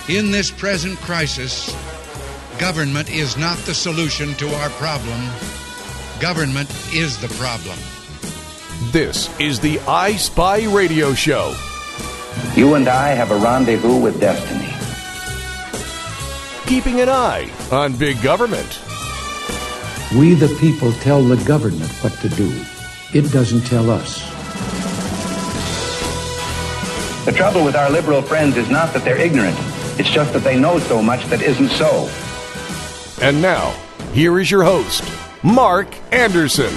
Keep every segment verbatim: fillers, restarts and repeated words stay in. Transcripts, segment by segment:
In this present crisis, government is not the solution to our problem. Government is the problem. This is the I Spy Radio Show. You and I have a rendezvous with destiny. Keeping an eye on big government. We the people tell the government what to do. It doesn't tell us. The trouble with our liberal friends is not that they're ignorant. It's just that they know so much that isn't so. And now, here is your host, Mark Anderson.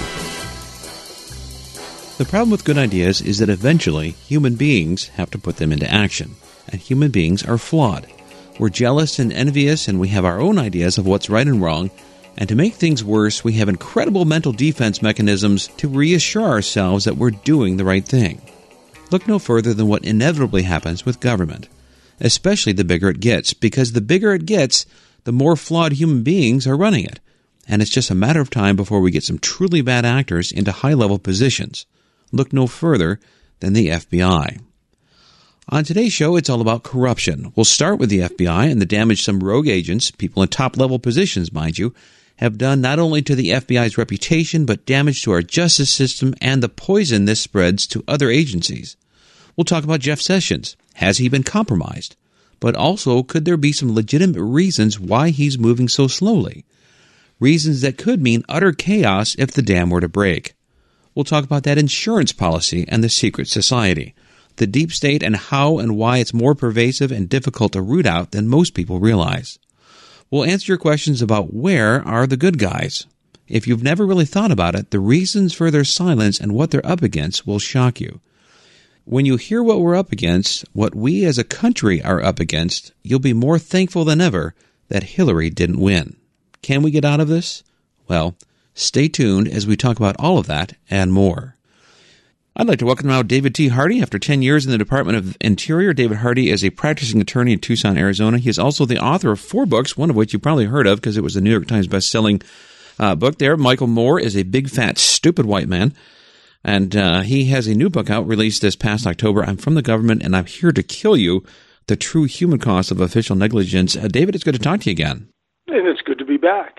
The problem with good ideas is that eventually human beings have to put them into action. And human beings are flawed. We're jealous and envious, and we have our own ideas of what's right and wrong. And to make things worse, we have incredible mental defense mechanisms to reassure ourselves that we're doing the right thing. Look no further than what inevitably happens with government, especially the bigger it gets, because the bigger it gets, the more flawed human beings are running it. And it's just a matter of time before we get some truly bad actors into high-level positions. Look no further than the F B I. On today's show, it's all about corruption. We'll start with the F B I and the damage some rogue agents, people in top-level positions, mind you, have done not only to the F B I's reputation, but damage to our justice system and the poison this spreads to other agencies. We'll talk about Jeff Sessions. Has he been compromised? But also, could there be some legitimate reasons why he's moving so slowly? Reasons that could mean utter chaos if the dam were to break. We'll talk about that insurance policy and the secret society, the deep state and how and why it's more pervasive and difficult to root out than most people realize. We'll answer your questions about where are the good guys. If you've never really thought about it, the reasons for their silence and what they're up against will shock you. When you hear what we're up against, what we as a country are up against, you'll be more thankful than ever that Hillary didn't win. Can we get out of this? Well, stay tuned as we talk about all of that and more. I'd like to welcome now David T. Hardy. After ten years in the Department of Interior, David Hardy is a practicing attorney in Tucson, Arizona. He is also the author of four books, one of which you probably heard of because it was the New York Times best-selling uh, book there. Michael Moore is a big, fat, stupid white man. And uh, he has a new book out released this past October. I'm from the government, and I'm here to kill you, the true human cost of official negligence. Uh, David, it's good to talk to you again. And it's good to be back.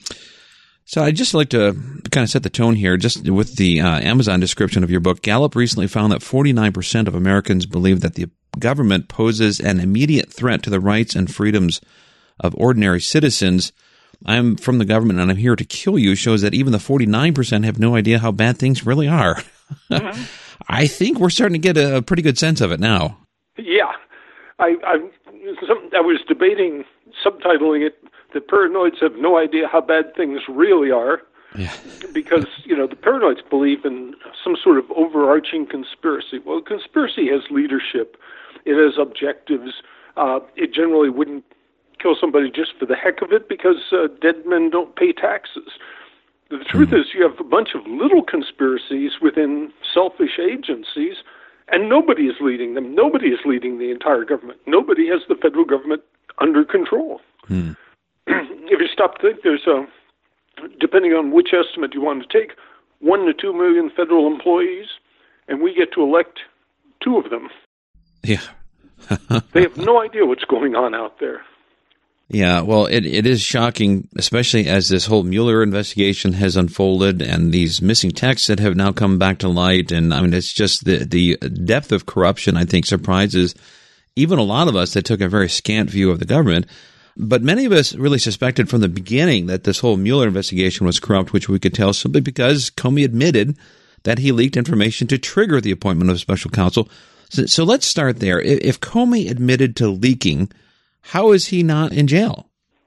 So I'd just like to kind of set the tone here, just with the uh, Amazon description of your book. Gallup recently found that forty-nine percent of Americans believe that the government poses an immediate threat to the rights and freedoms of ordinary citizens. I'm from the government and I'm here to kill you shows that even the forty-nine percent have no idea how bad things really are. Mm-hmm. I think we're starting to get a pretty good sense of it now. Yeah. I, I, I was debating subtitling it, "The Paranoids Have No Idea How Bad Things Really Are," yeah. Because, you know, the paranoids believe in some sort of overarching conspiracy. Well, conspiracy has leadership. It has objectives. Uh, it generally wouldn't kill somebody just for the heck of it because uh, dead men don't pay taxes. The truth mm-hmm. is you have a bunch of little conspiracies within selfish agencies, and nobody is leading them. Nobody is leading the entire government. Nobody has the federal government under control. Mm. If you stop to think, there's a, depending on which estimate you want to take, one to two million federal employees, and we get to elect two of them. Yeah. They have no idea what's going on out there. Yeah, well, it, it is shocking, especially as this whole Mueller investigation has unfolded and these missing texts that have now come back to light. And I mean, it's just the, the depth of corruption, I think, surprises even a lot of us that took a very scant view of the government. But many of us really suspected from the beginning that this whole Mueller investigation was corrupt, which we could tell simply because Comey admitted that he leaked information to trigger the appointment of special counsel. So, so let's start there. If, if Comey admitted to leaking, how is he not in jail?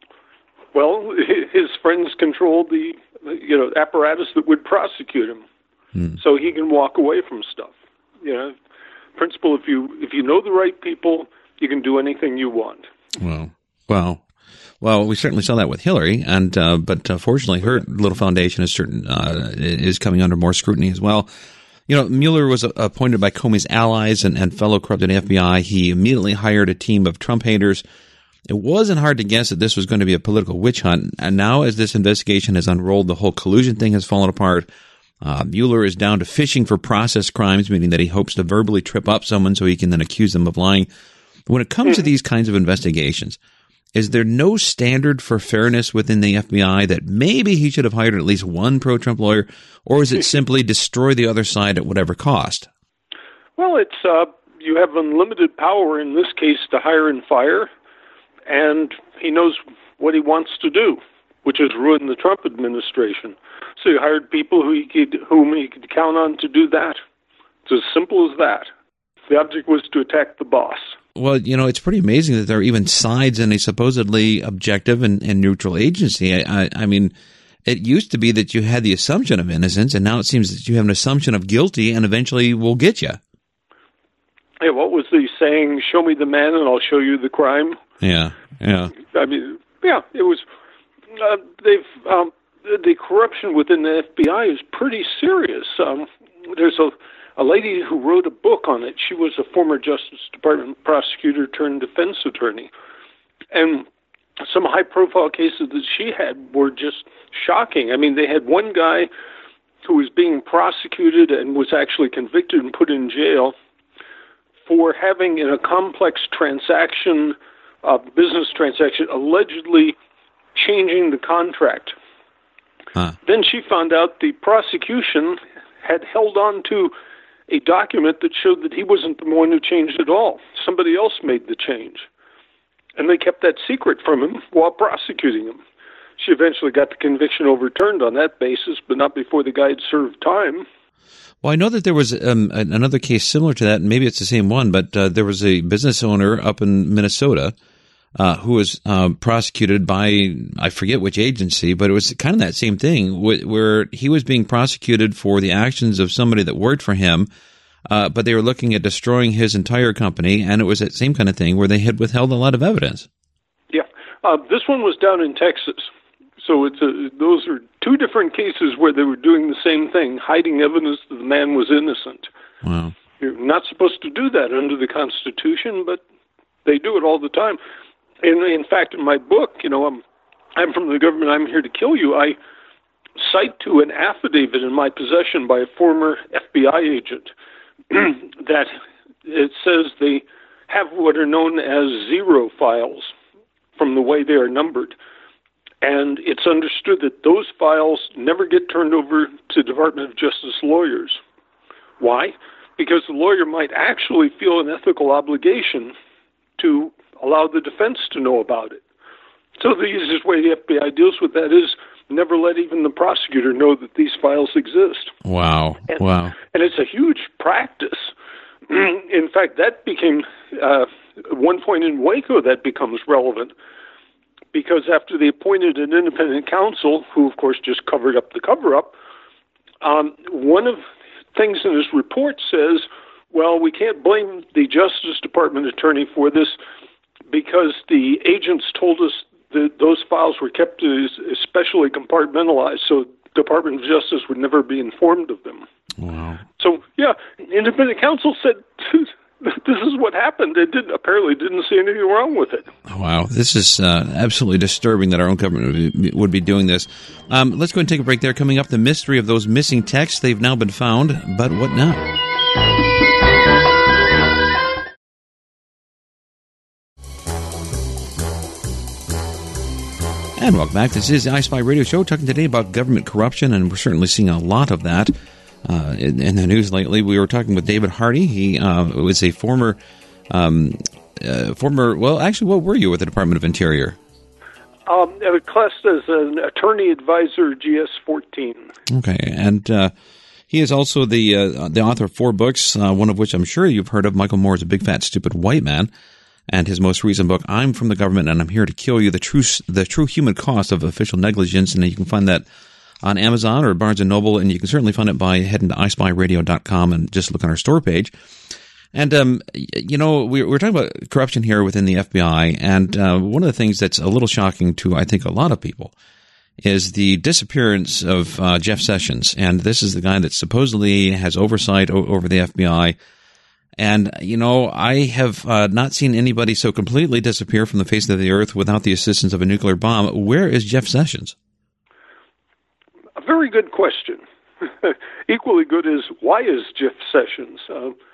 Well, his friends controlled the, you know, apparatus that would prosecute him, hmm. so he can walk away from stuff. You know, principle: if you if you know the right people, you can do anything you want. Well, well, well, we certainly saw that with Hillary, and uh, but uh, fortunately, her little foundation is certain uh, is coming under more scrutiny as well. You know, Mueller was appointed by Comey's allies and, and fellow corrupted F B I. He immediately hired a team of Trump haters. It wasn't hard to guess that this was going to be a political witch hunt. And now as this investigation has unrolled, the whole collusion thing has fallen apart. Uh, Mueller is down to fishing for process crimes, meaning that he hopes to verbally trip up someone so he can then accuse them of lying. When it comes mm-hmm. to these kinds of investigations, is there no standard for fairness within the F B I that maybe he should have hired at least one pro-Trump lawyer, or is it simply destroy the other side at whatever cost? Well, it's uh, you have unlimited power in this case to hire and fire, and he knows what he wants to do, which is ruin the Trump administration. So he hired people who he could, whom he could count on to do that. It's as simple as that. The object was to attack the boss. Well, you know, it's pretty amazing that there are even sides in a supposedly objective and, and neutral agency. I, I, I mean, it used to be that you had the assumption of innocence, and now it seems that you have an assumption of guilty, and eventually will get you. Hey, what was the saying? Show me the man, and I'll show you the crime. Yeah, yeah. I mean, yeah, it was. Uh, they've um, the corruption within the F B I is pretty serious. Um, there's a. A lady who wrote a book on it. She was a former Justice Department prosecutor turned defense attorney. And some high-profile cases that she had were just shocking. I mean, they had one guy who was being prosecuted and was actually convicted and put in jail for having, in a complex transaction, uh, business transaction, allegedly changing the contract. Huh. Then she found out the prosecution had held on to a document that showed that he wasn't the one who changed it all. Somebody else made the change. And they kept that secret from him while prosecuting him. She eventually got the conviction overturned on that basis, but not before the guy had served time. Well, I know that there was um, another case similar to that, and maybe it's the same one, but uh, there was a business owner up in Minnesota uh, who was uh, prosecuted by, I forget which agency, but it was kind of that same thing wh- where he was being prosecuted for the actions of somebody that worked for him, uh, but they were looking at destroying his entire company, and it was that same kind of thing where they had withheld a lot of evidence. Yeah. Uh, this one was down in Texas. So it's a, those are two different cases where they were doing the same thing, hiding evidence that the man was innocent. Wow. You're not supposed to do that under the Constitution, but they do it all the time. And in fact, in my book, you know, I'm, I'm from the government, I'm here to kill you. I cite to an affidavit in my possession by a former F B I agent that it says they have what are known as zero files from the way they are numbered. And it's understood that those files never get turned over to Department of Justice lawyers. Why? Because the lawyer might actually feel an ethical obligation to allow the defense to know about it. So the easiest way the F B I deals with that is never let even the prosecutor know that these files exist. Wow. And, wow. And it's a huge practice. In fact, that became, uh, at one point in Waco, that becomes relevant. Because after they appointed an independent counsel, who, of course, just covered up the cover-up, um, one of the things in his report says, well, we can't blame the Justice Department attorney for this because the agents told us that those files were kept as especially compartmentalized, so the Department of Justice would never be informed of them. Wow. So, yeah, independent counsel said this is what happened. It did, apparently didn't see anything wrong with it. Wow. This is uh, absolutely disturbing that our own government would be, would be doing this. Um, let's go and take a break there. Coming up, the mystery of those missing texts. They've now been found, but what now? And welcome back. This is the iSpy Radio Show, talking today about government corruption, and we're certainly seeing a lot of that uh, in, in the news lately. We were talking with David Hardy. He uh, was a former, um, uh, former. Well, actually, what were you with the Department of Interior? Um, I was classed as an attorney advisor, G S fourteen. Okay, and uh, he is also the uh, the author of four books, uh, one of which I'm sure you've heard of. Michael Moore's A Big Fat Stupid White Man. And his most recent book, I'm from the Government and I'm Here to Kill You, the true the true human cost of official negligence. And you can find that on Amazon or Barnes and Noble, and you can certainly find it by heading to i spy radio dot com and just look on our store page. And, um, you know, we're, we're talking about corruption here within the F B I, and uh, one of the things that's a little shocking to, I think, a lot of people is the disappearance of uh, Jeff Sessions. And this is the guy that supposedly has oversight o- over the F B I. And, you know, I have uh, not seen anybody so completely disappear from the face of the earth without the assistance of a nuclear bomb. Where is Jeff Sessions? A very good question. Equally good is, why is Jeff Sessions? Uh,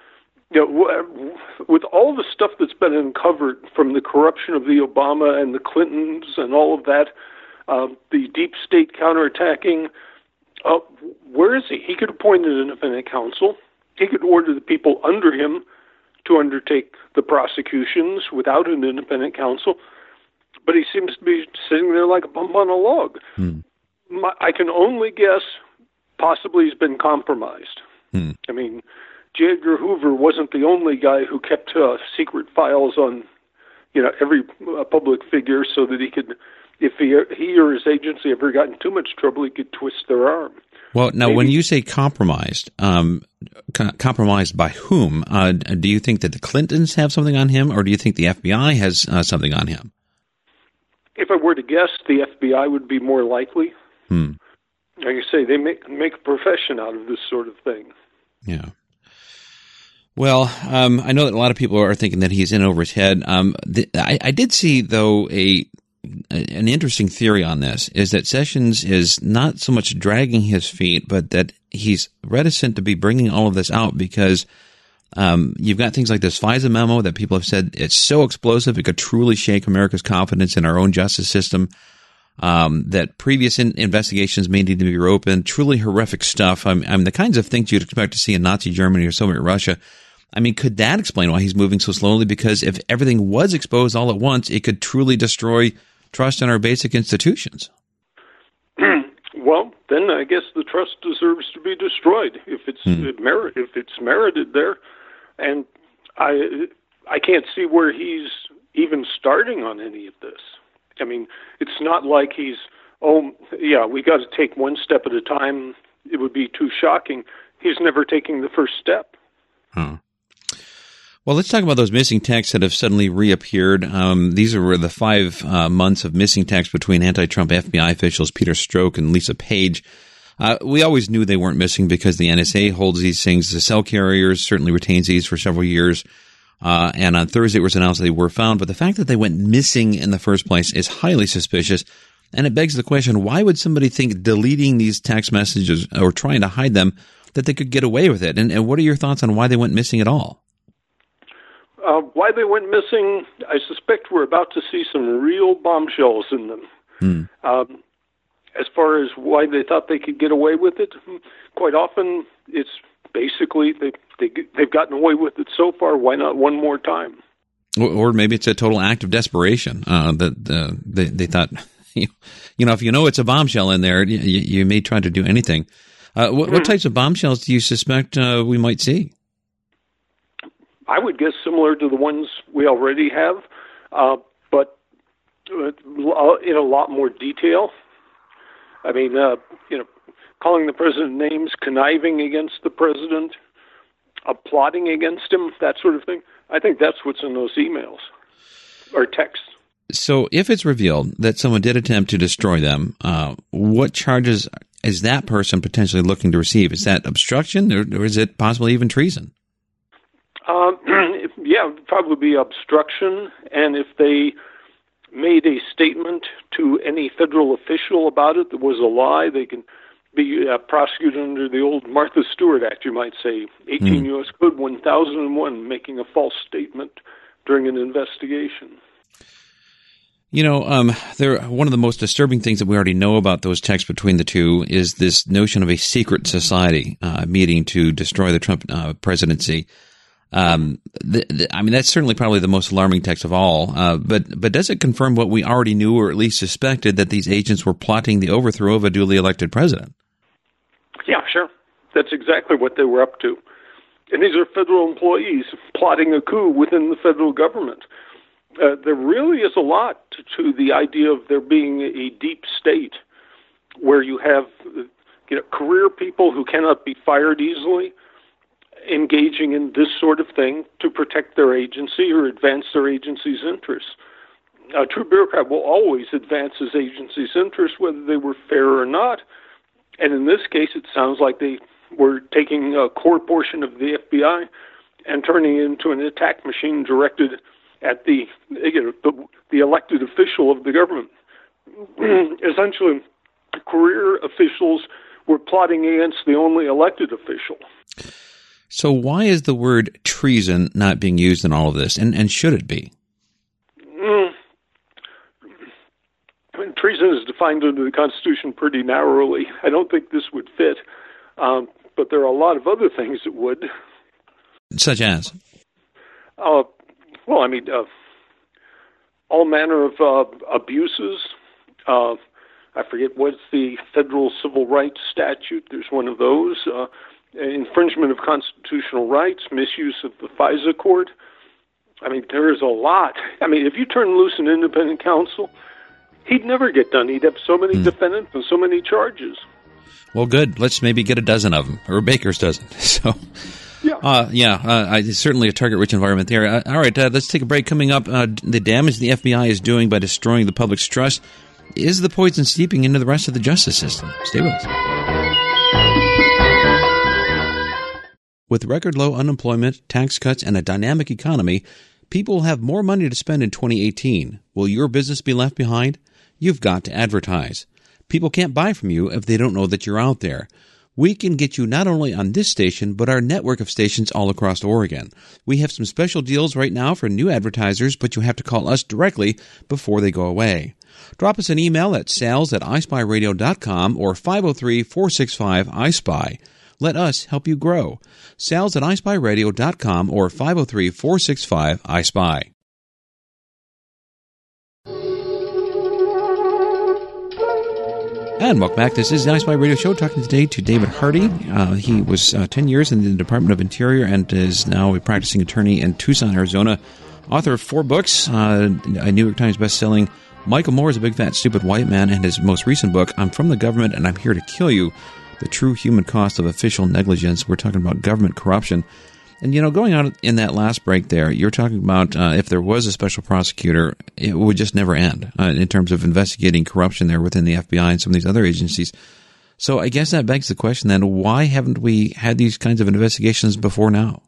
you know, with all the stuff that's been uncovered from the corruption of the Obama and the Clintons and all of that, uh, the deep state counterattacking, uh, where is he? He could appoint an independent counsel. He could order the people under him to undertake the prosecutions without an independent counsel, but he seems to be sitting there like a bump on a log. Hmm. My, I can only guess possibly he's been compromised. Hmm. I mean, J. Edgar Hoover wasn't the only guy who kept uh, secret files on, you know, every uh, public figure so that he could, if he, he or his agency ever got in too much trouble, he could twist their arm. Well, now, Maybe. when you say compromised, um, co- compromised by whom? Uh, do you think that the Clintons have something on him, or do you think the F B I has uh, something on him? If I were to guess, the F B I would be more likely. Hmm. Like you say, they make make a profession out of this sort of thing. Yeah. Well, um, I know that a lot of people are thinking that he's in over his head. Um, the, I, I did see, though, a an interesting theory on this, is that Sessions is not so much dragging his feet, but that he's reticent to be bringing all of this out because um, you've got things like this FISA memo that people have said it's so explosive it could truly shake America's confidence in our own justice system, um, that previous in- investigations may need to be reopened, truly horrific stuff. I mean, I mean, the kinds of things you'd expect to see in Nazi Germany or Soviet Russia. I mean, could that explain why he's moving so slowly? Because if everything was exposed all at once, it could truly destroy trust in our basic institutions. Well, then I guess the trust deserves to be destroyed if it's hmm. it merit if it's merited there, and I I can't see where he's even starting on any of this. I mean, it's not like he's oh yeah we got to take one step at a time. It would be too shocking. He's never taking the first step. Huh. Well, let's talk about those missing texts that have suddenly reappeared. Um, these are the five uh, months of missing texts between anti-Trump F B I officials Peter Strzok and Lisa Page. Uh, we always knew they weren't missing because the N S A holds these things. The cell carriers certainly retains these for several years. Uh, and on Thursday it was announced that they were found. But the fact that they went missing in the first place is highly suspicious. And it begs the question, why would somebody think deleting these text messages or trying to hide them, that they could get away with it? And, and what are your thoughts on why they went missing at all? Uh, why they went missing, I suspect we're about to see some real bombshells in them. Hmm. Um, as far as why they thought they could get away with it, quite often it's basically they, they, they've gotten away with it so far, why not one more time? Or, or maybe it's a total act of desperation uh, that uh, they, they thought, you know, if you know it's a bombshell in there, you, you may try to do anything. Uh, what, mm-hmm. what types of bombshells do you suspect uh, we might see? I would guess similar to the ones we already have, uh, but in a lot more detail. I mean, uh, you know, calling the president names, conniving against the president, uh, plotting against him, that sort of thing. I think that's what's in those emails or texts. So if it's revealed that someone did attempt to destroy them, uh, what charges is that person potentially looking to receive? Is that obstruction or, or is it possibly even treason? Um, yeah, it would probably be obstruction, and if they made a statement to any federal official about it that was a lie, they can be uh, prosecuted under the old Martha Stewart Act, you might say, eighteen mm. U S Code one thousand one, making a false statement during an investigation. You know, um, there, one of the most disturbing things that we already know about those texts between the two is this notion of a secret society uh, meeting to destroy the Trump uh, presidency. Um, the, the, I mean, that's certainly probably the most alarming text of all. Uh, but but does it confirm what we already knew, or at least suspected, that these agents were plotting the overthrow of a duly elected president? Yeah, sure. That's exactly what they were up to. And these are federal employees plotting a coup within the federal government. Uh, there really is a lot to, to the idea of there being a deep state where you have, you know, career people who cannot be fired easily, engaging in this sort of thing to protect their agency or advance their agency's interests. A true bureaucrat will always advance his agency's interests, whether they were fair or not. And in this case, it sounds like they were taking a core portion of the F B I and turning it into an attack machine directed at the, you know, the, the elected official of the government. Essentially, career officials were plotting against the only elected official. So why is the word treason not being used in all of this, and, and should it be? Mm. I mean, treason is defined under the Constitution pretty narrowly. I don't think this would fit, um, but there are a lot of other things that would. Such as? Uh, well, I mean, uh, all manner of uh, abuses. Uh, I forget what's the federal civil rights statute. There's one of those. Uh, infringement of constitutional rights, misuse of the FISA court. I mean, there is a lot. I mean, if you turn loose an independent counsel, he'd never get done. He'd have so many mm. defendants and so many charges. Well, good. Let's maybe get a dozen of them, or a baker's dozen. So, yeah, uh, yeah, uh, I, certainly a target-rich environment there. Uh, all right, uh, let's take a break. Coming up, uh, the damage the F B I is doing by destroying the public's trust. Is the poison seeping into the rest of the justice system? Stay with us. With record low unemployment, tax cuts, and a dynamic economy, people will have more money to spend in twenty eighteen. Will your business be left behind? You've got to advertise. People can't buy from you if they don't know that you're out there. We can get you not only on this station, but our network of stations all across Oregon. We have some special deals right now for new advertisers, but you have to call us directly before they go away. Drop us an email at sales at i spy radio dot com or five oh three, four six five, I S P Y. Let us help you grow. Sales at i spy radio dot com or five oh three, four six five, I S P Y. And welcome back. This is the I Spy Radio Show, talking today to David Hardy. Uh, he was uh, ten years in the Department of Interior and is now a practicing attorney in Tucson, Arizona. Author of four books, uh, a New York Times bestselling Michael Moore is a Big Fat Stupid White Man, and his most recent book, I'm From the Government and I'm Here to Kill You, The True Human Cost of Official Negligence. We're talking about government corruption. And, you know, going on in that last break there, you're talking about uh, if there was a special prosecutor, it would just never end uh, in terms of investigating corruption there within the F B I and some of these other agencies. So I guess that begs the question then, why haven't we had these kinds of investigations before now?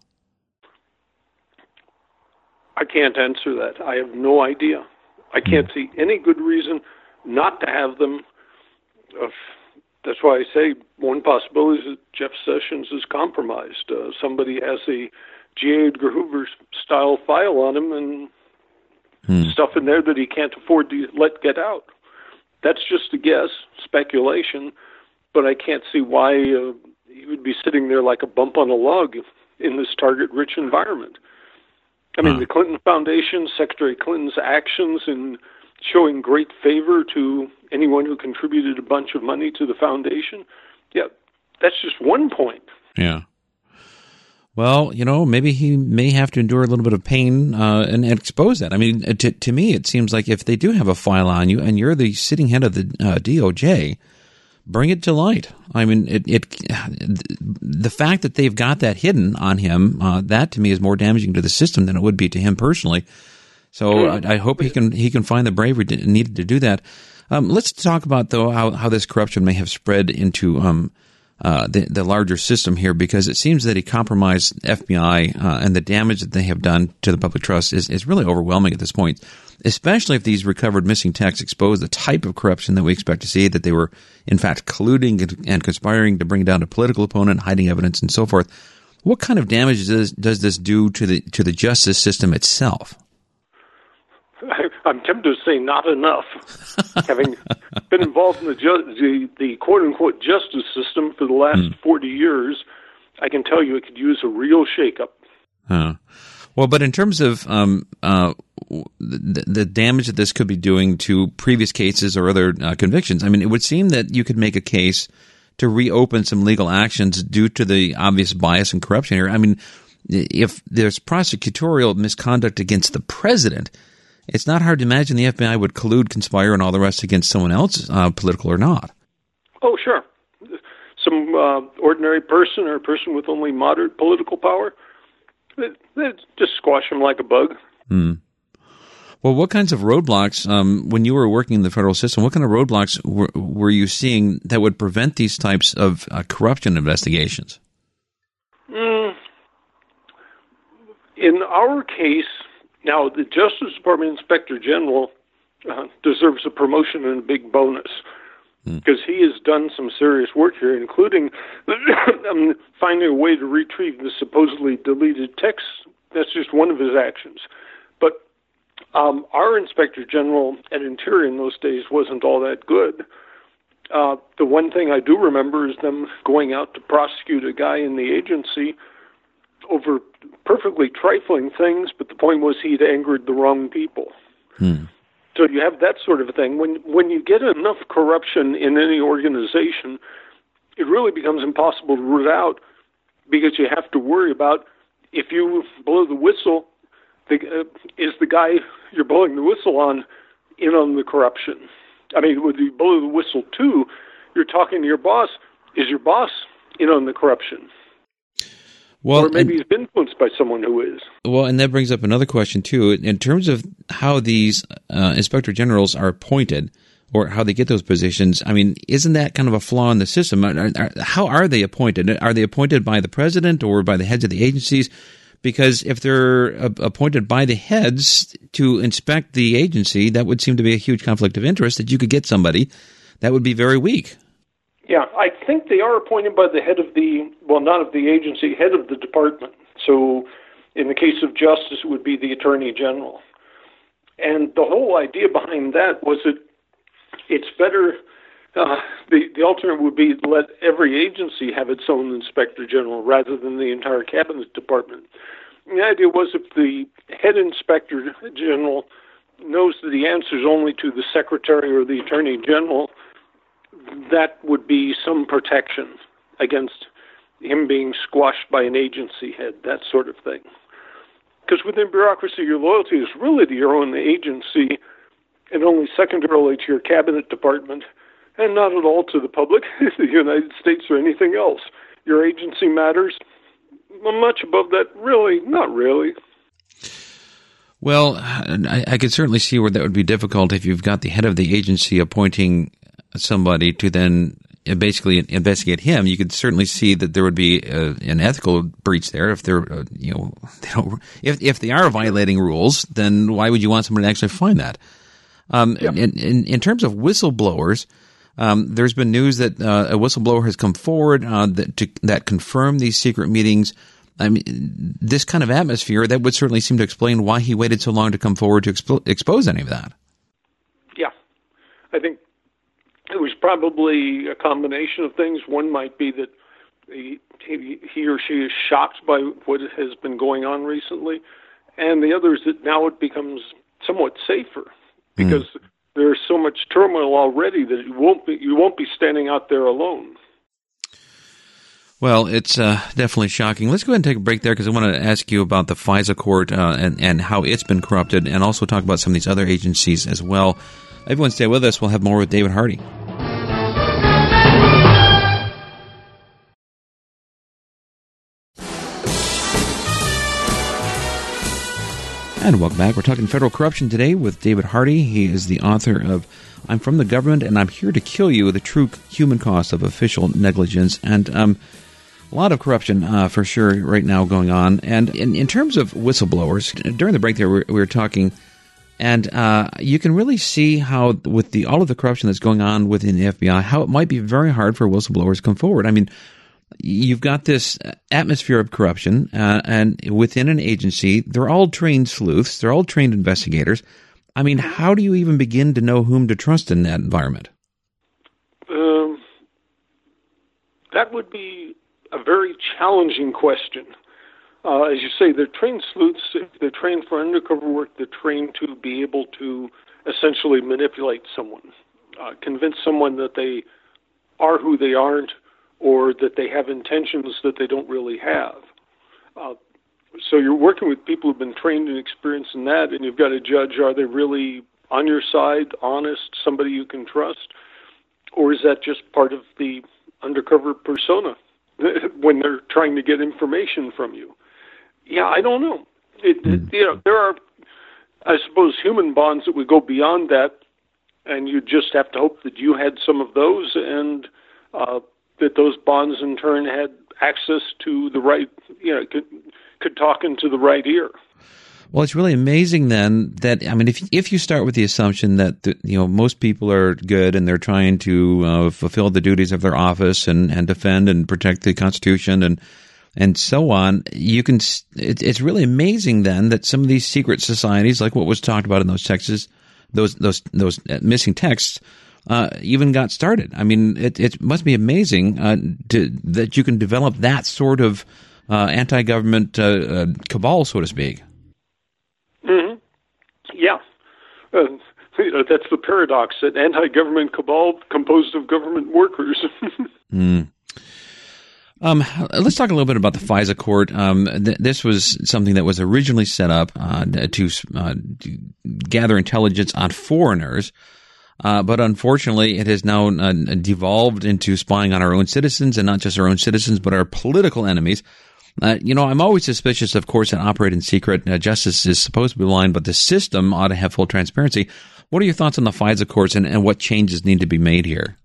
I can't answer that. I have no idea. I can't see any good reason not to have them. Uh, that's why I say one possibility is that Jeff Sessions is compromised. Uh, somebody has a G. Edgar Hoover-style file on him and hmm. stuff in there that he can't afford to let get out. That's just a guess, speculation, but I can't see why uh, he would be sitting there like a bump on a log in this target-rich environment. I mean, huh. the Clinton Foundation, Secretary Clinton's actions in showing great favor to anyone who contributed a bunch of money to the foundation, yeah, that's just one point. Yeah. Well, you know, maybe he may have to endure a little bit of pain uh, and, and expose that. I mean, to, to me, it seems like if they do have a file on you and you're the sitting head of the uh, D O J, bring it to light. I mean, it, it the fact that they've got that hidden on him, uh, that to me is more damaging to the system than it would be to him personally. So I, I hope he can he can find the bravery to, needed to do that. Um, let's talk about, though, how, how this corruption may have spread into um, uh, the, the larger system here, because it seems that a compromised F B I uh, and the damage that they have done to the public trust is, is really overwhelming at this point, especially if these recovered missing texts expose the type of corruption that we expect to see, that they were, in fact, colluding and conspiring to bring down a political opponent, hiding evidence, and so forth. What kind of damage does, does this do to the to the justice system itself? I'm tempted to say not enough. Having been involved in the, ju- the, the quote-unquote justice system for the last mm. forty years, I can tell you it could use a real shakeup. Huh. Well, but in terms of um, uh, the, the damage that this could be doing to previous cases or other uh, convictions, I mean, it would seem that you could make a case to reopen some legal actions due to the obvious bias and corruption here. I mean, if there's prosecutorial misconduct against the president, it's not hard to imagine the F B I would collude, conspire, and all the rest against someone else, uh, political or not. Oh, sure. Some uh, ordinary person or a person with only moderate political power, they, they just squash them like a bug. Hmm. Well, what kinds of roadblocks, um, when you were working in the federal system, what kind of roadblocks were, were you seeing that would prevent these types of uh, corruption investigations? Mm. In our case, now, the Justice Department Inspector General uh, deserves a promotion and a big bonus. because he has done some serious work here, including um, finding a way to retrieve the supposedly deleted text. That's just one of his actions. But um, our Inspector General at Interior in those days wasn't all that good. Uh, the one thing I do remember is them going out to prosecute a guy in the agency over perfectly trifling things, but the point was he'd angered the wrong people. Hmm. So you have that sort of a thing. When when you get enough corruption in any organization, it really becomes impossible to root out, because you have to worry about, if you blow the whistle, the, uh, is the guy you're blowing the whistle on in on the corruption? I mean, when you blow the whistle to, you're talking to your boss. Is your boss in on the corruption? Well, or maybe and, he's been influenced by someone who is. Well, and that brings up another question, too. In terms of how these uh, inspector generals are appointed, or how they get those positions, I mean, isn't that kind of a flaw in the system? Are, are, how are they appointed? Are they appointed by the president or by the heads of the agencies? Because if they're uh, appointed by the heads to inspect the agency, that would seem to be a huge conflict of interest, that you could get somebody that would be very weak. Yeah, I think they are appointed by the head of the, well, not of the agency, head of the department. So in the case of justice, it would be the Attorney General. And the whole idea behind that was that it's better, uh, the, the alternate would be to let every agency have its own Inspector General rather than the entire Cabinet Department. And the idea was, if the head Inspector General knows that he answers only to the Secretary or the Attorney General, that would be some protection against him being squashed by an agency head, that sort of thing. Because within bureaucracy, your loyalty is really to your own agency and only secondarily to your cabinet department, and not at all to the public, the United States, or anything else. Your agency matters. Much above that, really, not really. Well, I, I could certainly see where that would be difficult if you've got the head of the agency appointing somebody to then basically investigate him. You could certainly see that there would be a, an ethical breach there if they're, uh, you know, they don't, if if they are violating rules, then why would you want somebody to actually find that? Um, yeah. in, in in terms of whistleblowers, um, there's been news that uh, a whistleblower has come forward uh, that to, that confirmed these secret meetings. I mean, this kind of atmosphere, that would certainly seem to explain why he waited so long to come forward to expo- expose any of that. Yeah, I think it was probably a combination of things. One might be that he, he, he or she is shocked by what has been going on recently, and the other is that now it becomes somewhat safer because mm. there's so much turmoil already that you won't be you won't be standing out there alone. Well, it's uh, definitely shocking. Let's go ahead and take a break there, because I want to ask you about the FISA court uh, and, and how it's been corrupted, and also talk about some of these other agencies as well. Everyone stay with us. We'll have more with David Hardy. And welcome back. We're talking federal corruption today with David Hardy. He is the author of I'm From the Government and I'm Here to Kill You, The True Human Cost of Official Negligence. And um, a lot of corruption uh, for sure right now going on. And in, in terms of whistleblowers, during the break there we, we were talking, and uh, you can really see how with the all of the corruption that's going on within the F B I, how it might be very hard for whistleblowers to come forward. I mean, you've got this atmosphere of corruption, uh, and within an agency, they're all trained sleuths, they're all trained investigators. I mean, how do you even begin to know whom to trust in that environment? Um, that would be a very challenging question. Uh, as you say, they're trained sleuths. If they're trained for undercover work, they're trained to be able to essentially manipulate someone, uh, convince someone that they are who they aren't, or that they have intentions that they don't really have. Uh, so you're working with people who've been trained and experienced in that, and you've got to judge, are they really on your side, honest, somebody you can trust, or is that just part of the undercover persona when they're trying to get information from you? Yeah, I don't know. It, it, you know, there are, I suppose, human bonds that would go beyond that, and you just have to hope that you had some of those, and uh, that those bonds in turn had access to the right, you know, could, could talk into the right ear. Well, it's really amazing then that, I mean, if if you start with the assumption that, the, you know, most people are good and they're trying to uh, fulfill the duties of their office and, and defend and protect the Constitution and and so on, you can, it, it's really amazing then that some of these secret societies, like what was talked about in those texts, those, those, those missing texts, uh, even got started. I mean, it, it must be amazing uh, to, that you can develop that sort of uh, anti-government uh, uh, cabal, so to speak. Mm-hmm. Yeah. Uh, you know, that's the paradox, an anti-government cabal composed of government workers. mm. Um, let's talk a little bit about the FISA court. Um, th- this was something that was originally set up uh, to, uh, to gather intelligence on foreigners, uh, but unfortunately it has now uh, devolved into spying on our own citizens, and not just our own citizens, but our political enemies. Uh, you know, I'm always suspicious, of course, that operate in secret. Uh, justice is supposed to be blind, but the system ought to have full transparency. What are your thoughts on the FISA courts, and, and what changes need to be made here?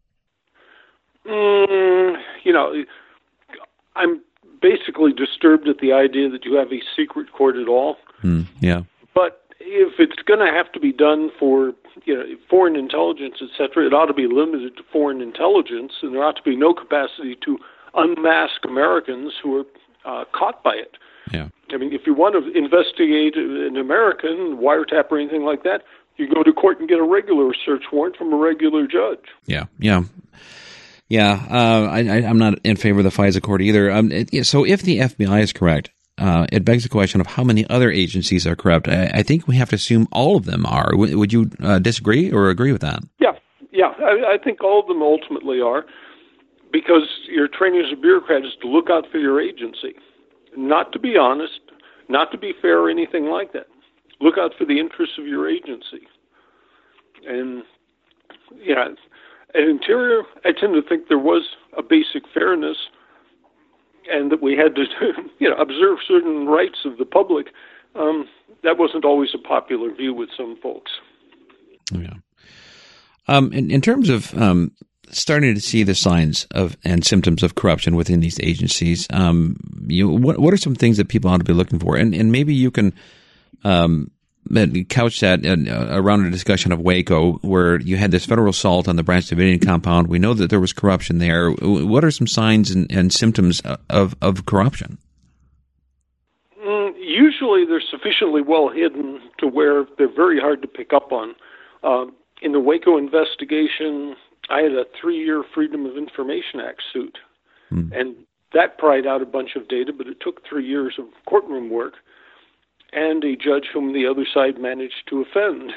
Mm, you know, I'm basically disturbed at the idea that you have a secret court at all. Mm, yeah. But if it's going to have to be done for, you know, foreign intelligence, et cetera, it ought to be limited to foreign intelligence, and there ought to be no capacity to unmask Americans who are uh, caught by it. Yeah. I mean, if you want to investigate an American, wiretap or anything like that, you go to court and get a regular search warrant from a regular judge. Yeah, yeah. Yeah, uh, I, I, I'm not in favor of the FISA court either. Um, it, so if the F B I is correct, uh, it begs the question of how many other agencies are corrupt. I, I think we have to assume all of them are. W- would you uh, disagree or agree with that? Yeah, yeah. I, I think all of them ultimately are, because your training as a bureaucrat is to look out for your agency, not to be honest, not to be fair or anything like that. Look out for the interests of your agency. And, yeah, at Interior, I tend to think there was a basic fairness, and that we had to, you know, observe certain rights of the public. Um, that wasn't always a popular view with some folks. Yeah. Um, in, in terms of um, starting to see the signs of and symptoms of corruption within these agencies, um, you what what are some things that people ought to be looking for? And and maybe you can um, couch that uh, around a discussion of Waco, where you had this federal assault on the Branch Davidian compound. We know that there was corruption there. What are some signs and, and symptoms of, of corruption? Mm, usually they're sufficiently well hidden to where they're very hard to pick up on. Uh, in the Waco investigation, I had a three-year Freedom of Information Act suit, hmm. and that pried out a bunch of data, but it took three years of courtroom work and a judge whom the other side managed to offend.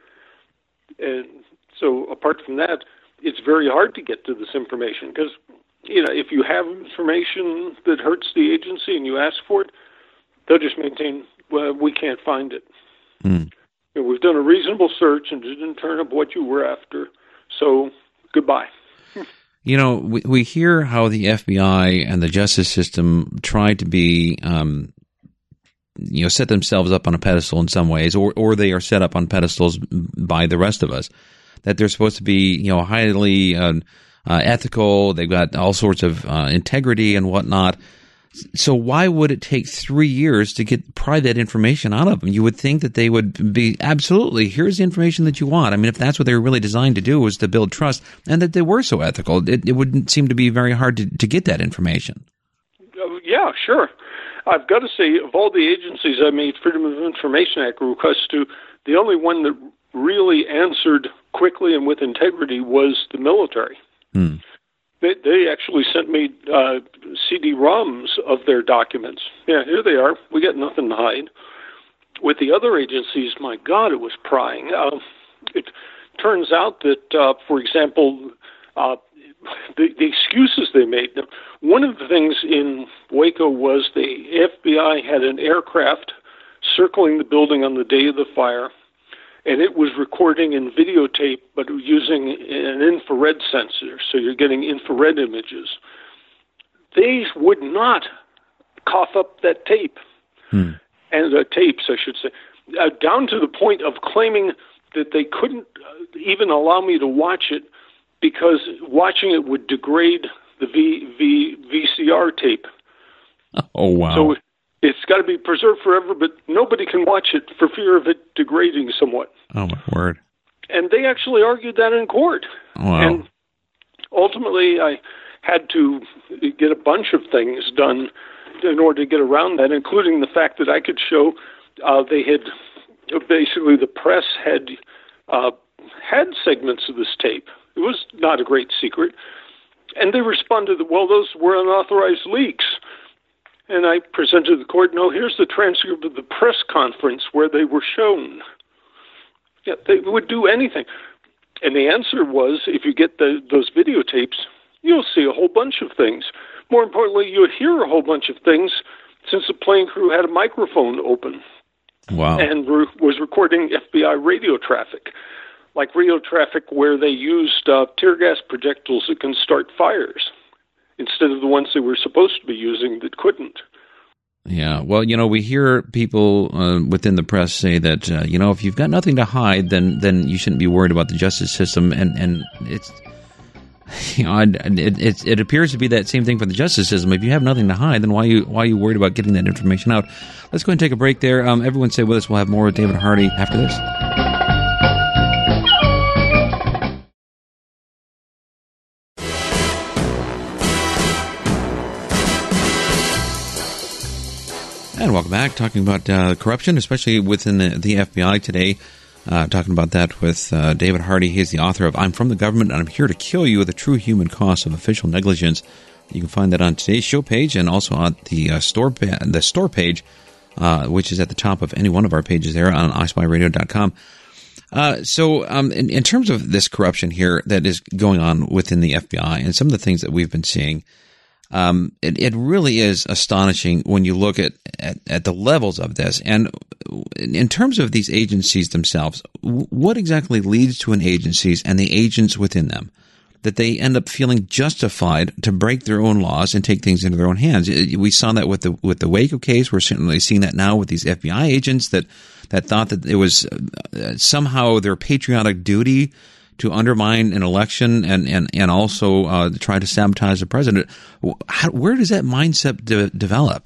And so apart from that, it's very hard to get to this information because, you know, if you have information that hurts the agency and you ask for it, they'll just maintain, well, we can't find it. Mm. You know, we've done a reasonable search and it didn't turn up what you were after, so goodbye. You know, we, we hear how the F B I and the justice system try to be, um, you know, set themselves up on a pedestal in some ways, or, or they are set up on pedestals by the rest of us, that they're supposed to be, you know, highly uh, uh, ethical. They've got all sorts of uh, integrity and whatnot. So why would it take three years to get pry that information out of them? You would think that they would be absolutely, here's the information that you want. I mean, if that's what they were really designed to do, was to build trust, and that they were so ethical, it, it wouldn't seem to be very hard to, to get that information. Uh, yeah, sure. I've got to say, of all the agencies I made Freedom of Information Act requests to, the only one that really answered quickly and with integrity was the military. Hmm. They, they actually sent me uh, C D ROMs of their documents. Yeah, here they are. We got nothing to hide. With the other agencies, my God, it was prying. Uh, it turns out that, uh, for example, uh, the, the excuses they made. One of the things in Waco was the F B I had an aircraft circling the building on the day of the fire, and it was recording in videotape, but using an infrared sensor, so you're getting infrared images. They would not cough up that tape, hmm. and uh, tapes, I should say, uh, down to the point of claiming that they couldn't even allow me to watch it because watching it would degrade the v, v, VCR tape. Oh, wow. So it's got to be preserved forever, but nobody can watch it for fear of it degrading somewhat. Oh, my word. And they actually argued that in court. Wow. And ultimately, I had to get a bunch of things done in order to get around that, including the fact that I could show uh, they had, basically the press had uh, had segments of this tape. It was not a great secret. And they responded that, well, those were unauthorized leaks. And I presented to the court, no, here's the transcript of the press conference where they were shown. Yeah, they would do anything. And the answer was, if you get the, those videotapes, you'll see a whole bunch of things. More importantly, you'll hear a whole bunch of things since the plane crew had a microphone open. Wow. And re- was recording F B I radio traffic, like radio traffic where they used uh, tear gas projectiles that can start fires instead of the ones they were supposed to be using that couldn't. Yeah, well, you know, we hear people uh, within the press say that, uh, you know, if you've got nothing to hide, then then you shouldn't be worried about the justice system. And, and it's, you know, it, it, it appears to be that same thing for the justice system. If you have nothing to hide, then why are you, why are you worried about getting that information out? Let's go and take a break there. Um, everyone stay with us. We'll have more with David Hardy after this. And welcome back, talking about uh, corruption, especially within the, the F B I today. Uh, talking about that with uh, David Hardy. He's the author of I'm From the Government and I'm Here to Kill You, The True Human Cost of Official Negligence. You can find that on today's show page and also on the uh, store pa- the store page, uh, which is at the top of any one of our pages there on i spy radio dot com. Uh, so um, in, in terms of this corruption here that is going on within the F B I and some of the things that we've been seeing, Um, it, it really is astonishing when you look at, at, at the levels of this. And in terms of these agencies themselves, what exactly leads to an agencies and the agents within them that they end up feeling justified to break their own laws and take things into their own hands? We saw that with the with the Waco case. We're certainly seeing that now with these F B I agents that, that thought that it was somehow their patriotic duty to undermine an election and, and, and also uh, try to sabotage the president. How, where does that mindset de- develop?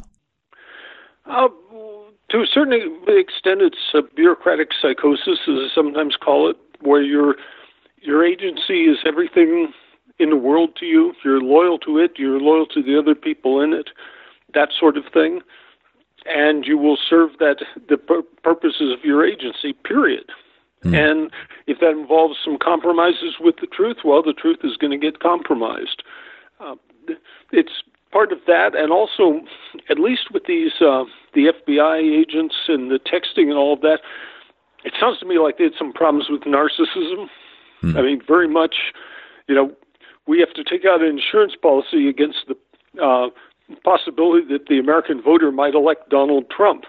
Uh, to a certain extent, it's a bureaucratic psychosis, as I sometimes call it, where your your agency is everything in the world to you. You're loyal to it. You're loyal to the other people in it, that sort of thing. And you will serve that the pur- purposes of your agency, period. Mm. And if that involves some compromises with the truth, well, the truth is going to get compromised. Uh, it's part of that, and also, at least with these uh, the F B I agents and the texting and all of that, it sounds to me like they had some problems with narcissism. Mm. I mean, very much, you know, we have to take out an insurance policy against the uh, possibility that the American voter might elect Donald Trump.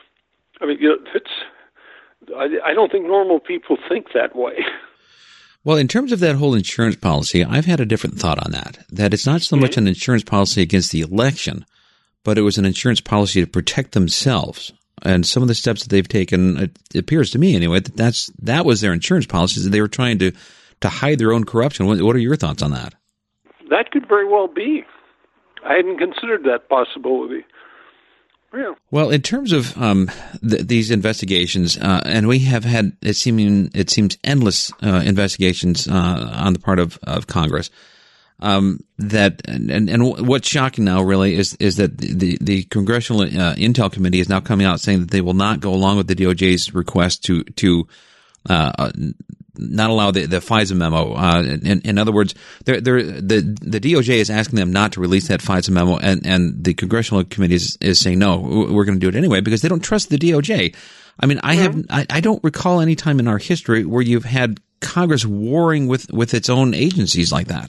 I mean, you know, it's. I, I don't think normal people think that way. Well, in terms of that whole insurance policy, I've had a different thought on that. That it's not so mm-hmm. much an insurance policy against the election, but it was an insurance policy to protect themselves. And some of the steps that they've taken, it appears to me anyway, that that's, that was their insurance policies, that they were trying to, to hide their own corruption. What, what are your thoughts on that? That could very well be. I hadn't considered that possibility. Yeah. Well, in terms of um, th- these investigations, uh, and we have had it seeming it seems endless uh, investigations uh, on the part of, of Congress. Um, that and, and and what's shocking now really is is that the the Congressional uh, Intel Committee is now coming out saying that they will not go along with the D O J's request to to uh, not allow the, the FISA memo. Uh, in, in other words, they're, they're, the the D O J is asking them not to release that FISA memo, and, and the Congressional Committee is, is saying no, we're going to do it anyway because they don't trust the D O J. I mean, I have I, I don't recall any time in our history where you've had Congress warring with, with its own agencies like that.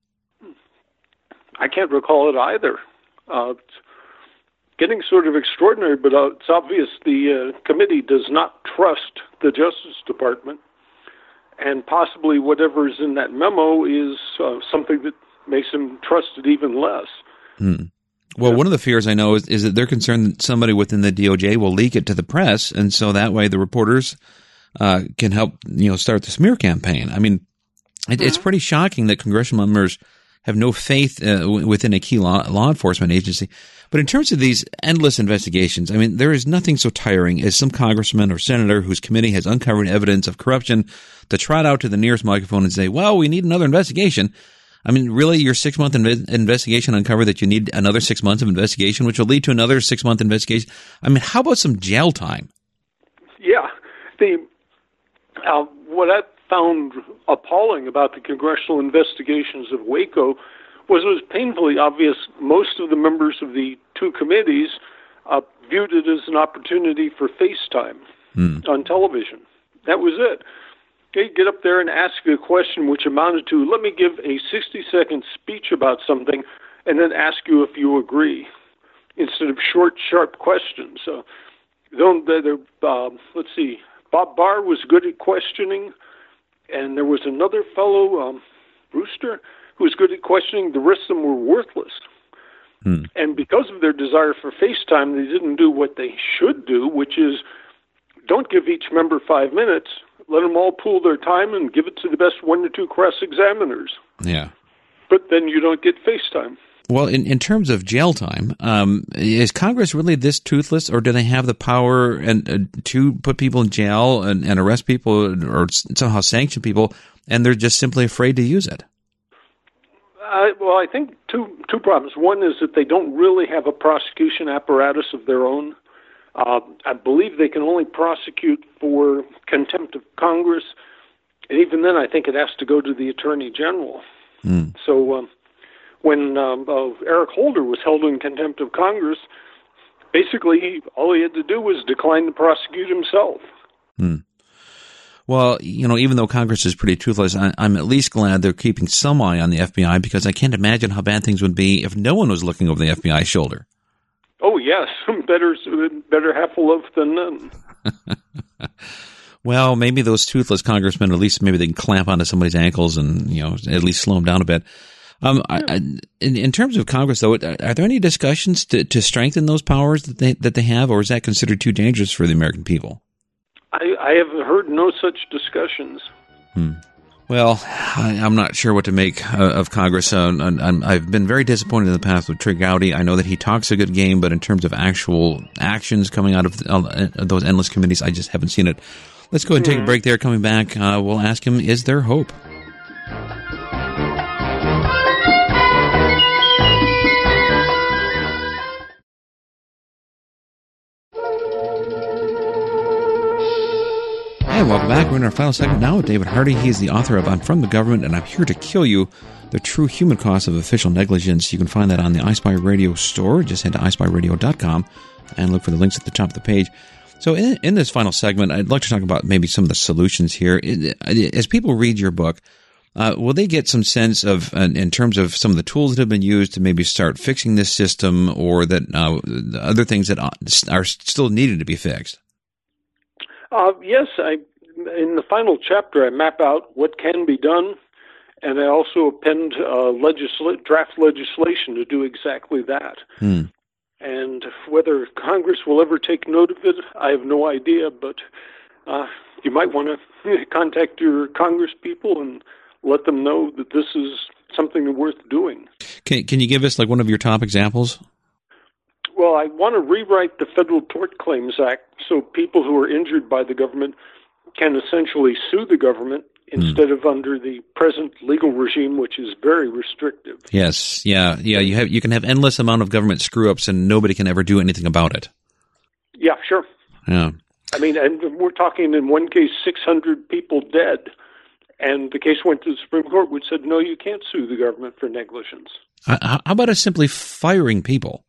I can't recall it either. Uh, it's getting sort of extraordinary, but uh, it's obvious the uh, committee does not trust the Justice Department. And possibly whatever is in that memo is uh, something that makes them trust it even less. Hmm. Well, yeah. One of the fears I know is, is that they're concerned that somebody within the D O J will leak it to the press, and so that way the reporters uh, can help, you know, start the smear campaign. I mean, it, mm-hmm. it's pretty shocking that congressional members have no faith uh, w- within a key law, law enforcement agency. But in terms of these endless investigations, I mean, there is nothing so tiring as some congressman or senator whose committee has uncovered evidence of corruption to trot out to the nearest microphone and say, well, we need another investigation. I mean, really, your six-month inve- investigation uncovered that you need another six months of investigation, which will lead to another six-month investigation. I mean, how about some jail time? Yeah. The uh, what I found appalling about the congressional investigations of Waco was it was painfully obvious most of the members of the two committees uh, viewed it as an opportunity for FaceTime hmm. on television. That was it. They get up there and ask you a question which amounted to, let me give a sixty-second speech about something and then ask you if you agree, instead of short, sharp questions. So, don't, they're, uh, let's see, Bob Barr was good at questioning, and there was another fellow, um, Brewster, who was good at questioning. The rest of them were worthless. Hmm. And because of their desire for FaceTime, they didn't do what they should do, which is don't give each member five minutes. Let them all pool their time and give it to the best one to two cross-examiners. Yeah. But then you don't get FaceTime. Well, in, in terms of jail time, um, is Congress really this toothless, or do they have the power and uh, to put people in jail and, and arrest people or somehow sanction people, and they're just simply afraid to use it? Uh, well, I think two two problems. One is that they don't really have a prosecution apparatus of their own. Uh, I believe they can only prosecute for contempt of Congress, and even then I think it has to go to the Attorney General. Mm. So um, when um, uh, Eric Holder was held in contempt of Congress, basically he, all he had to do was decline to prosecute himself. Mm. Well, you know, even though Congress is pretty toothless, I, I'm at least glad they're keeping some eye on the F B I, because I can't imagine how bad things would be if no one was looking over the F B I's shoulder. Oh, yes. Better better half a loaf than none. Well, maybe those toothless congressmen, at least maybe they can clamp onto somebody's ankles and, you know, at least slow them down a bit. Um, I, I, in, in terms of Congress, though, are there any discussions to, to strengthen those powers that they, that they have, or is that considered too dangerous for the American people? I, I have heard no such discussions. Hmm. Well, I, I'm not sure what to make uh, of Congress. Uh, I'm, I've been very disappointed in the past with Trey Gowdy. I know that he talks a good game, but in terms of actual actions coming out of uh, those endless committees, I just haven't seen it. Let's go ahead and take mm-hmm. a break there. Coming back, uh, we'll ask him, is there hope? And welcome back. We're in our final segment now with David Hardy. He is the author of I'm From the Government and I'm Here to Kill You, The True Human Cost of Official Negligence. You can find that on the iSpy Radio store. Just head to i spy radio dot com and look for the links at the top of the page. So in, in this final segment, I'd like to talk about maybe some of the solutions here. As people read your book, uh, will they get some sense of, uh, in terms of some of the tools that have been used to maybe start fixing this system, or that uh, other things that are still needed to be fixed? Uh, yes, I, in the final chapter, I map out what can be done, and I also append uh, legisl- draft legislation to do exactly that. Hmm. And whether Congress will ever take note of it, I have no idea, but uh, you might want to contact your Congress people and let them know that this is something worth doing. Can, can you give us like one of your top examples? Well, I want to rewrite the Federal Tort Claims Act so people who are injured by the government can essentially sue the government instead mm. of under the present legal regime, which is very restrictive. Yes, yeah, yeah. You have you can have endless amount of government screw-ups and nobody can ever do anything about it. Yeah, sure. Yeah. I mean, and we're talking in one case six hundred people dead, and the case went to the Supreme Court, which said, no, you can't sue the government for negligence. Uh, how about us simply firing people?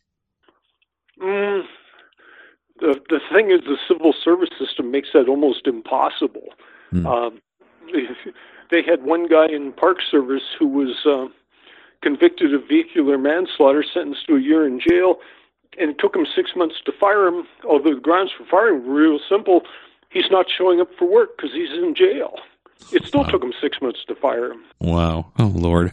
Mm, the the thing is, the civil service system makes that almost impossible. Hmm. Um, they had one guy in Park Service who was uh, convicted of vehicular manslaughter, sentenced to a year in jail, and it took him six months to fire him. Although the grounds for firing were real simple, he's not showing up for work because he's in jail. It still wow. took him six months to fire him. Wow! Oh Lord.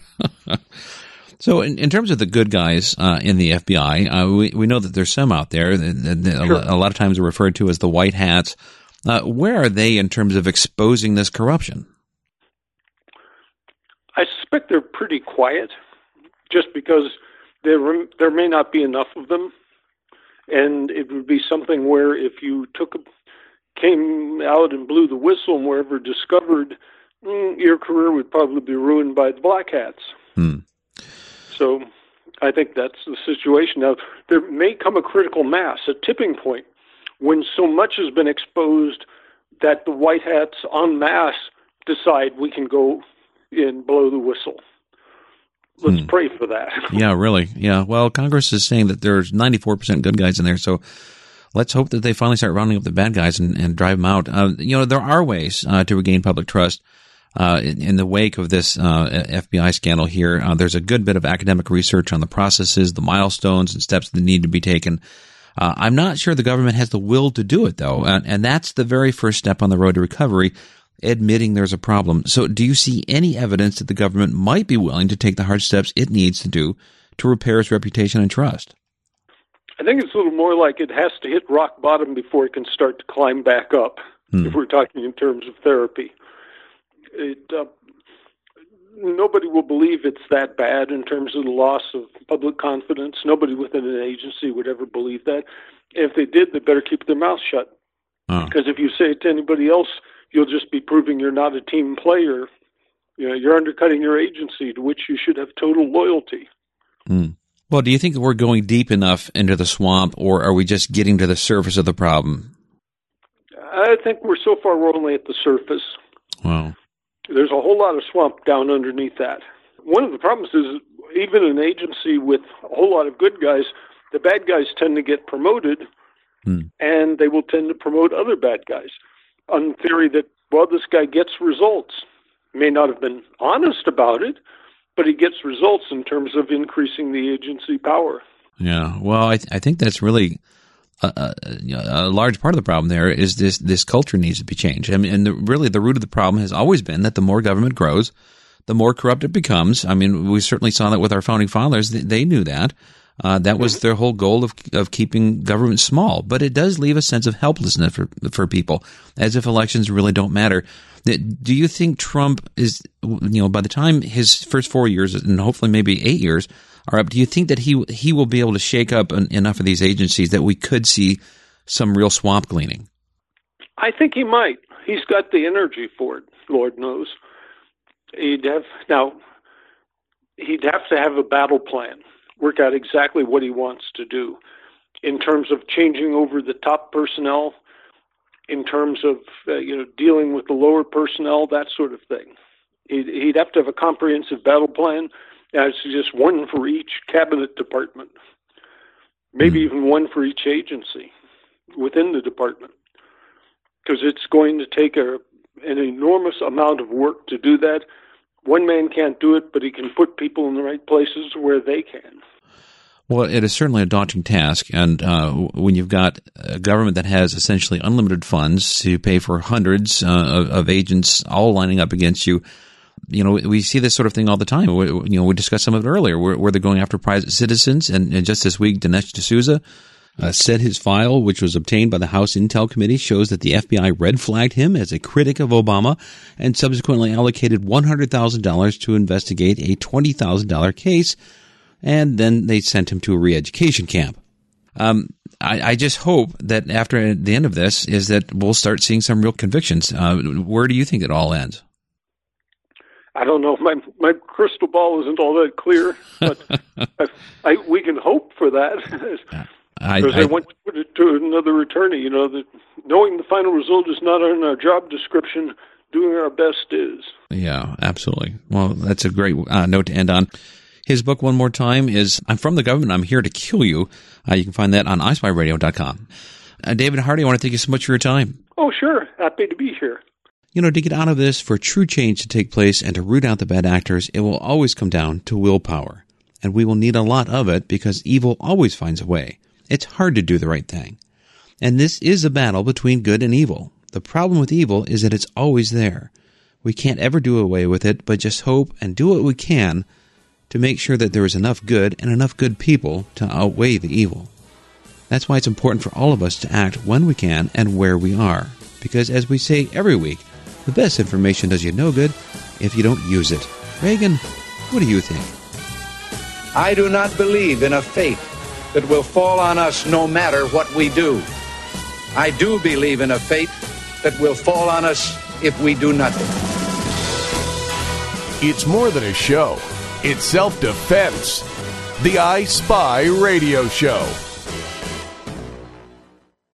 So in, in terms of the good guys uh, in the F B I, uh, we, we know that there's some out there. That, that sure. a, a lot of times are referred to as the white hats. Uh, where are they in terms of exposing this corruption? I suspect they're pretty quiet, just because there there may not be enough of them, and it would be something where if you took a, came out and blew the whistle and were ever discovered, mm, your career would probably be ruined by the black hats. Hmm. So I think that's the situation. Now, there may come a critical mass, a tipping point, when so much has been exposed that the white hats en masse decide we can go and blow the whistle. Let's hmm. pray for that. Yeah, really. Yeah. Well, Congress is saying that there's ninety-four percent good guys in there, so let's hope that they finally start rounding up the bad guys and, and drive them out. Uh, you know, there are ways uh, to regain public trust. Uh, in, in the wake of this uh, F B I scandal here, uh, there's a good bit of academic research on the processes, the milestones, and steps that need to be taken. Uh, I'm not sure the government has the will to do it, though, and, and that's the very first step on the road to recovery, admitting there's a problem. So do you see any evidence that the government might be willing to take the hard steps it needs to do to repair its reputation and trust? I think it's a little more like it has to hit rock bottom before it can start to climb back up, hmm. if we're talking in terms of therapy. It, uh, nobody will believe it's that bad in terms of the loss of public confidence. Nobody within an agency would ever believe that. If they did, they better keep their mouth shut. Oh. Because if you say it to anybody else, you'll just be proving you're not a team player. You know, you're undercutting your agency, to which you should have total loyalty. Hmm. Well, do you think that we're going deep enough into the swamp, or are we just getting to the surface of the problem? I think we're so far we're only at the surface. Wow. There's a whole lot of swamp down underneath that. One of the problems is even an agency with a whole lot of good guys, the bad guys tend to get promoted, hmm. and they will tend to promote other bad guys on the theory that, well, this guy gets results. May not have been honest about it, but he gets results in terms of increasing the agency power. Yeah, well, I, th- I think that's really a, a, a large part of the problem there is this this culture needs to be changed. I mean, and the, really the root of the problem has always been that the more government grows, the more corrupt it becomes. I mean, we certainly saw that with our founding fathers. They, they knew that. Uh, that was their whole goal of of keeping government small. But it does leave a sense of helplessness for for people, as if elections really don't matter. Do you think Trump is, you know, by the time his first four years and hopefully maybe eight years are up, do you think that he he will be able to shake up en- enough of these agencies that we could see some real swamp cleaning? I think he might. He's got the energy for it, Lord knows. He'd have now. He'd have to have a battle plan, work out exactly what he wants to do in terms of changing over the top personnel, in terms of uh, you know dealing with the lower personnel, that sort of thing. He'd, he'd have to have a comprehensive battle plan. As just one for each cabinet department, maybe mm. even one for each agency within the department, because it's going to take a, an enormous amount of work to do that. One man can't do it, but he can put people in the right places where they can. Well, it is certainly a daunting task, and uh, when you've got a government that has essentially unlimited funds to pay for hundreds uh, of, of agents all lining up against you, you know, we see this sort of thing all the time. We, you know, we discussed some of it earlier, where, where they're going after private citizens. And, and just this week, Dinesh D'Souza uh, said his file, which was obtained by the House Intel Committee, shows that the F B I red flagged him as a critic of Obama and subsequently allocated one hundred thousand dollars to investigate a twenty thousand dollars case. And then they sent him to a re-education camp. Um, I, I just hope that after the end of this is that we'll start seeing some real convictions. Uh, where do you think it all ends? I don't know. My my crystal ball isn't all that clear, but I, I, we can hope for that. Because I, I want to put it to another attorney. You know, that knowing the final result is not on our job description, doing our best is. Yeah, absolutely. Well, that's a great uh, note to end on. His book, one more time, is I'm From the Government, I'm Here to Kill You. Uh, you can find that on i spy radio dot com. Uh, David Hardy, I want to thank you so much for your time. Oh, sure. Happy to be here. You know, to get out of this, for true change to take place and to root out the bad actors, it will always come down to willpower. And we will need a lot of it because evil always finds a way. It's hard to do the right thing. And this is a battle between good and evil. The problem with evil is that it's always there. We can't ever do away with it, but just hope and do what we can to make sure that there is enough good and enough good people to outweigh the evil. That's why it's important for all of us to act when we can and where we are. Because as we say every week, the best information does you no good if you don't use it. Reagan. What do you think? I do not believe in a fate that will fall on us no matter what we do. I do believe in a fate that will fall on us if we do nothing. It's more than a show. It's self-defense. The I Spy Radio Show.